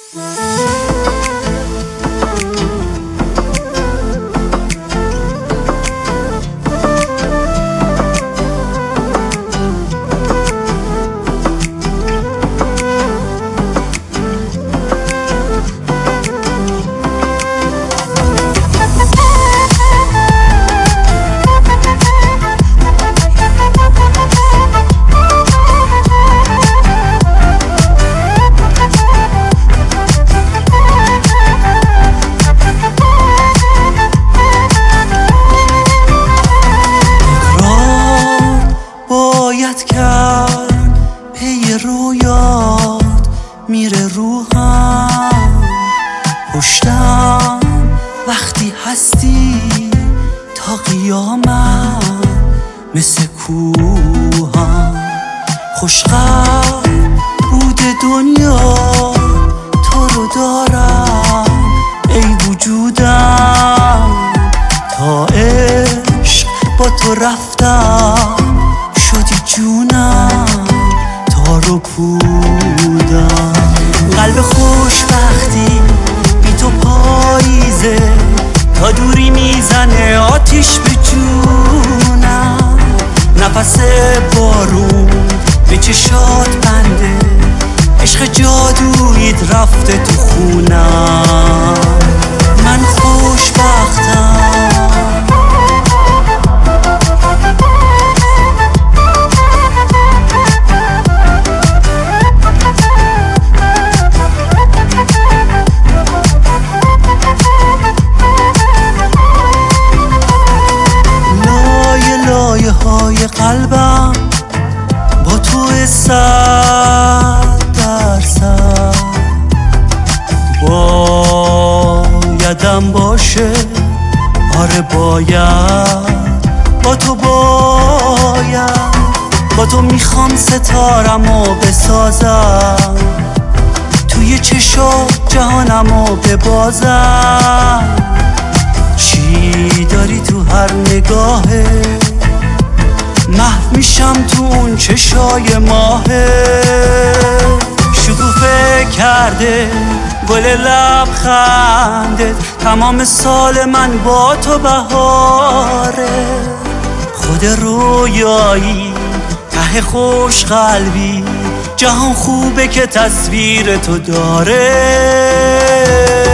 رویات میره روحم، پشتم وقتی هستی تا قیامت، مثل کوهم خوشقدر بود دنیا تو رو دارم ای وجودم، تا عشق با تو رفتم شدی جونم تار و پودم. قلب خوشبختی بی تو پاییزه، تا دوری میزنه آتیش به جونم، نفس بارون به چشات بنده، عشق جادویت رفته تو خونم، من خوشبختم. لایه های قلبم با تو 100%، بایدم باشه، آره باید، با تو باید، با تو میخوام ستارمو بسازم، توی چشات جهانمو ببازم، چی داری تو هر نگاهه، محو میشم تو اون چشای ماهه، شکوفه کرده گل لبخندت، تمام سال من با تو بهاره، خود رویایی ته خوش قلبی، جهان خوبه که تصویر تو داره.